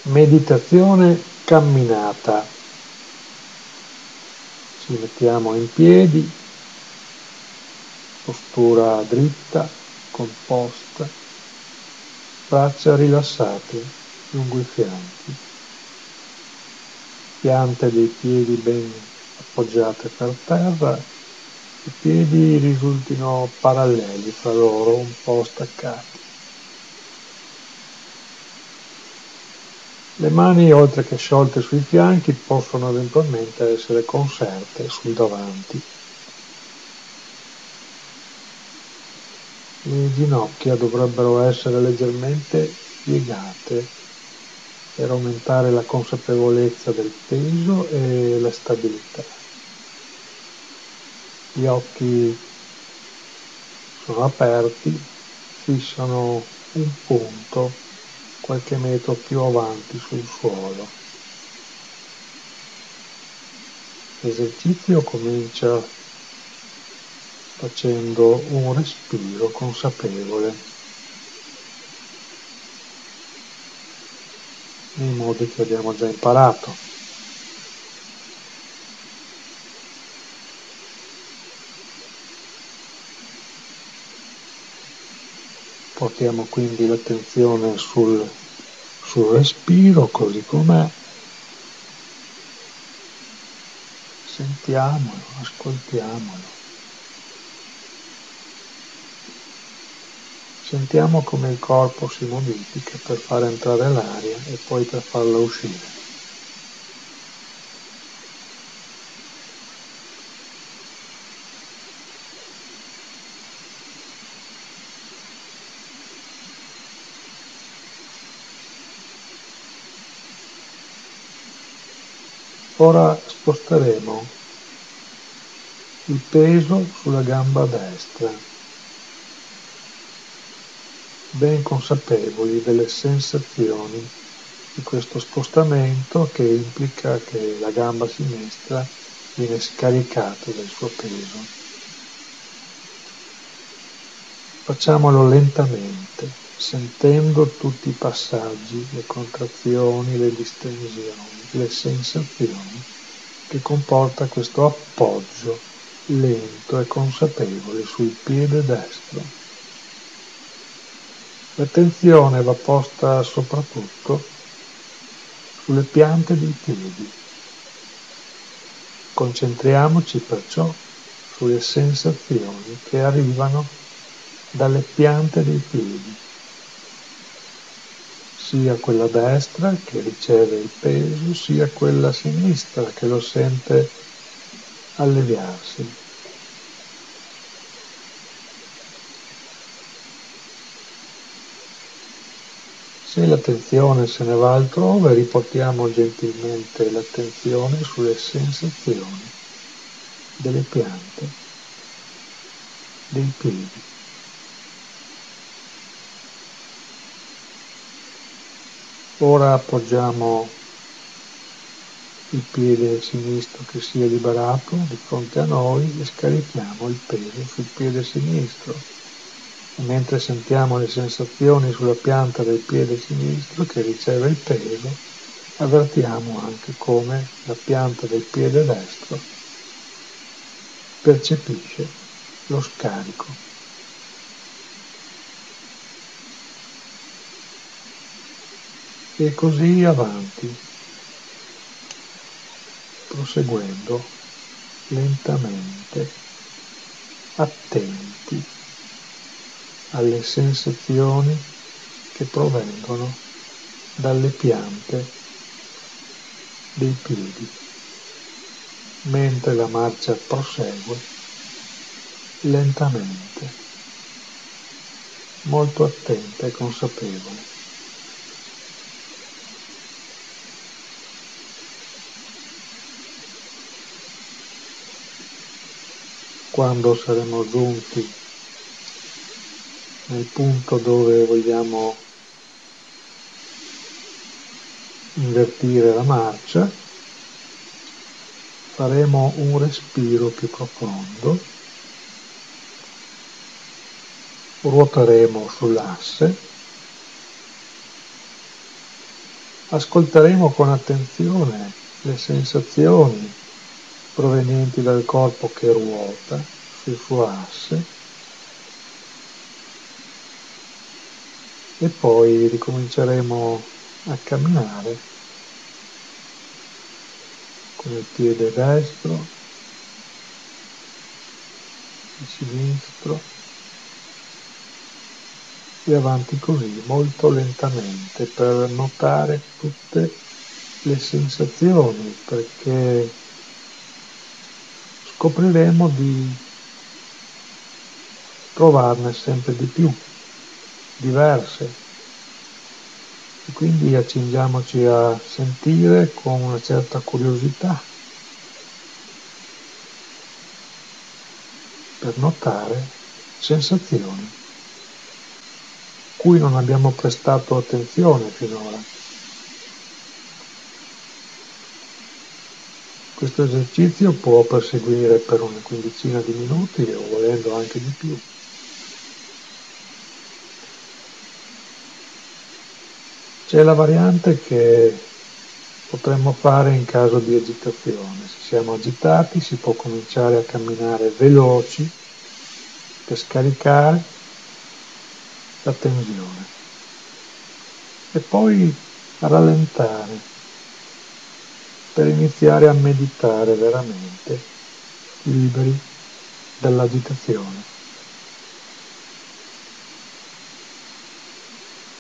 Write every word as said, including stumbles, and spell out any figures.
Meditazione camminata. Ci mettiamo in piedi, postura dritta, composta, braccia rilassate lungo i fianchi, piante dei piedi ben appoggiate per terra, i piedi risultino paralleli fra loro, un po' staccati. Le mani, oltre che sciolte sui fianchi, possono eventualmente essere conserte sul davanti. Le ginocchia dovrebbero essere leggermente piegate per aumentare la consapevolezza del peso e la stabilità. Gli occhi sono aperti, fissano un punto qualche metro più avanti sul suolo. L'esercizio comincia facendo un respiro consapevole, nei modi che abbiamo già imparato. Portiamo quindi l'attenzione sul, sul respiro così com'è, sentiamolo, ascoltiamolo. Sentiamo come il corpo si modifica per far entrare l'aria e poi per farla uscire. Ora sposteremo il peso sulla gamba destra, ben consapevoli delle sensazioni di questo spostamento, che implica che la gamba sinistra viene scaricata del suo peso. Facciamolo lentamente, sentendo tutti i passaggi, le contrazioni, le distensioni, le sensazioni che comporta questo appoggio lento e consapevole sul piede destro. L'attenzione va posta soprattutto sulle piante dei piedi. Concentriamoci perciò sulle sensazioni che arrivano dalle piante dei piedi, sia quella destra che riceve il peso, sia quella sinistra che lo sente alleviarsi. Se l'attenzione se ne va altrove, riportiamo gentilmente l'attenzione sulle sensazioni delle piante, dei piedi. Ora appoggiamo il piede sinistro che si è liberato di fronte a noi e scarichiamo il peso sul piede sinistro. E mentre sentiamo le sensazioni sulla pianta del piede sinistro che riceve il peso, avvertiamo anche come la pianta del piede destro percepisce lo scarico. E così avanti, proseguendo lentamente, attenti alle sensazioni che provengono dalle piante dei piedi, mentre la marcia prosegue lentamente, molto attenta e consapevole. Quando saremo giunti nel punto dove vogliamo invertire la marcia, faremo un respiro più profondo, ruoteremo sull'asse, Ascolteremo con attenzione le sensazioni provenienti dal corpo che ruota sul suo asse e poi ricominceremo a camminare con il piede destro, il sinistro e avanti così molto lentamente per notare tutte le sensazioni, perché scopriremo di trovarne sempre di più, diverse, e quindi accingiamoci a sentire con una certa curiosità per notare sensazioni cui non abbiamo prestato attenzione finora. Questo esercizio può proseguire per una quindicina di minuti o volendo anche di più. C'è la variante che potremmo fare in caso di agitazione. Se siamo agitati si può cominciare a camminare veloci per scaricare la tensione e poi rallentare per iniziare a meditare veramente liberi dall'agitazione.